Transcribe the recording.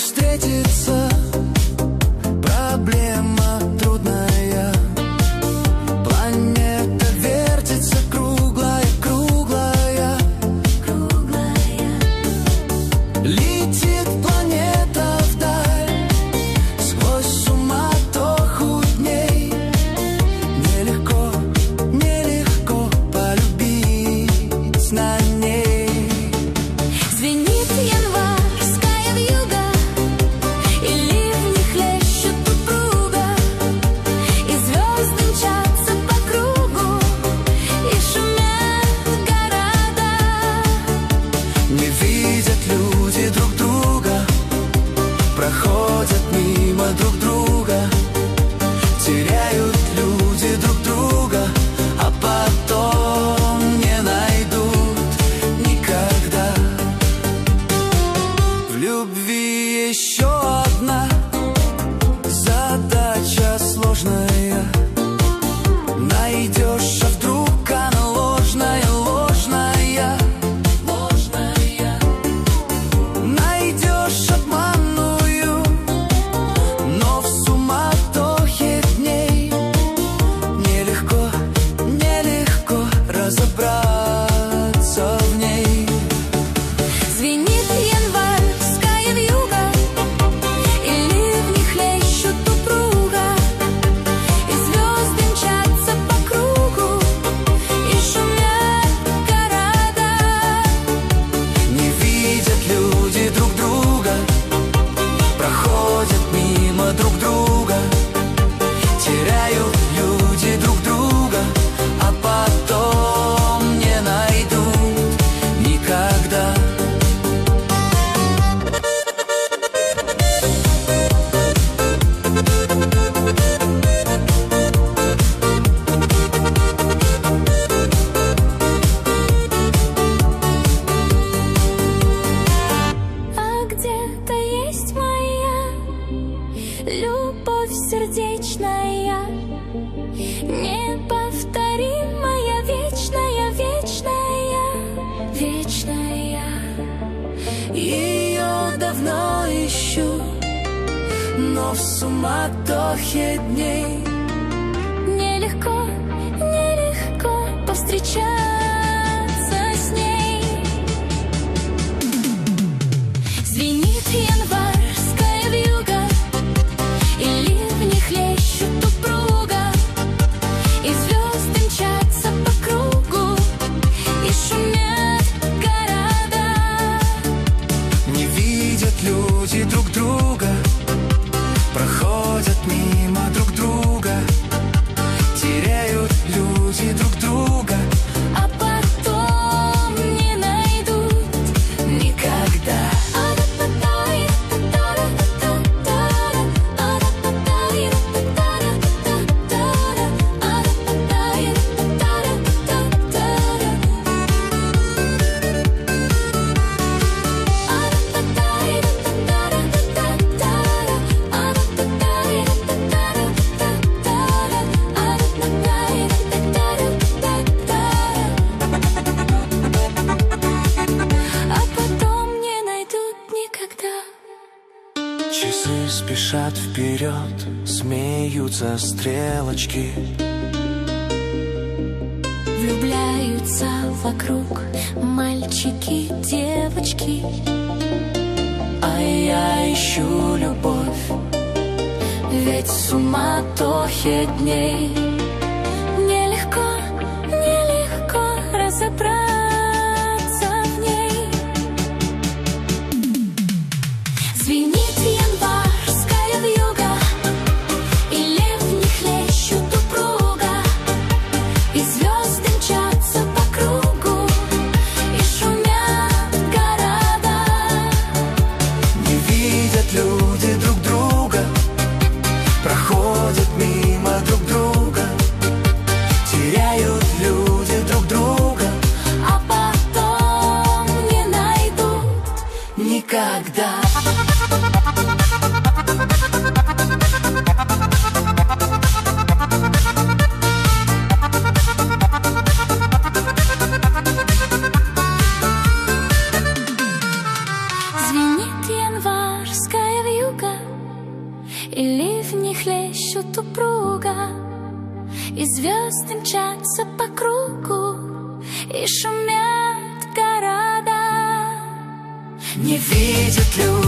встретиться. Проблема трудная. Планета вертится круглая, круглая, круглая. Летит планета вдаль, сквозь суматоху дней. Нелегко, нелегко полюбить на ней. Звенит январская вьюга, и ливни хлещут упруго, и звезды мчатся по кругу, и шумят города. Не видят люди друг друга, проходят мимо друг друга, теряют люди друг друга, а потом не найдут никогда. В любви еще одна задача сложная. Найдешь, а вдруг она ложная, ложная, ложная. Найдешь обманную, но в суматохе дней нелегко, нелегко разобраться в ней. Звенит январская вьюга, и ливни хлещут упруго, и звезды мчатся по кругу, и шумят города. Не видят люди друг друга, проходят мимо друг друга, теряют люди друг друга, а потом не найдут никогда. А где-то есть моя любовь сердечная, неповторимая, вечная, вечная, вечная. Ее давно ищу, но в суматохе дней нелегко, нелегко повстречаться с ней. Звенит январская вьюга, и ливни хлещут упруго, и звезды мчатся по кругу, и шумят города. Не видят люди друг друга, проходят мимо друг друга, теряют люди друг друга, а потом не найдут никогда. А потом не найдут никогда. Часы спешат вперед, смеются стрелочки, влюбляются вокруг мальчики, девочки. А я ищу любовь, ведь в суматохе дней нелегко, нелегко разобраться в ней. Звенит январская вьюга, и ливни хлещут упруго, и звезды мчатся по кругу, и шумят города. Не видят люди друг друга, проходят мимо друг друга, теряют люди друг друга, а потом не найдут никогда. Звенит январская вьюга, и ливни хлещут упруга, и звезды мчатся по кругу, и шумят города. Не видят люди